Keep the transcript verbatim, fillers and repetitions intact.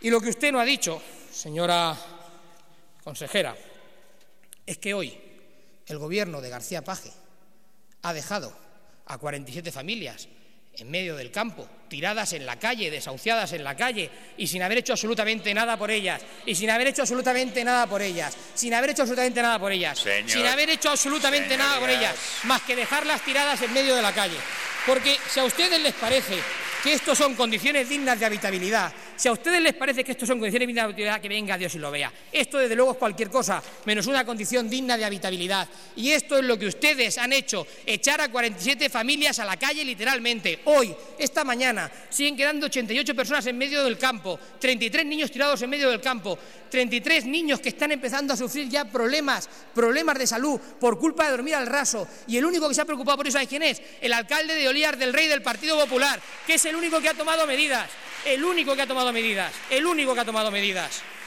Y lo que usted no ha dicho, señora consejera, es que hoy el Gobierno de García Paje ha dejado a cuarenta y siete familias en medio del campo, tiradas en la calle, desahuciadas en la calle y sin haber hecho absolutamente nada por ellas, y sin haber hecho absolutamente nada por ellas, sin haber hecho absolutamente nada por ellas, Señor, sin haber hecho absolutamente señorías. nada por ellas, más que dejarlas tiradas en medio de la calle. Porque si a ustedes les parece que estos son condiciones dignas de habitabilidad, si a ustedes les parece que estos son condiciones dignas de habitabilidad, que venga Dios y lo vea. Esto, desde luego, es cualquier cosa menos una condición digna de habitabilidad. Y esto es lo que ustedes han hecho, echar a cuarenta y siete familias a la calle, literalmente. Hoy, esta mañana, siguen quedando ochenta y ocho personas en medio del campo, treinta y tres niños tirados en medio del campo, treinta y tres niños que están empezando a sufrir ya problemas, problemas de salud por culpa de dormir al raso. Y el único que se ha preocupado por eso, ¿sabes quién es? El alcalde de Olías del Rey del Partido Popular, que es el único que ha tomado medidas, el único que ha tomado medidas, el único que ha tomado medidas.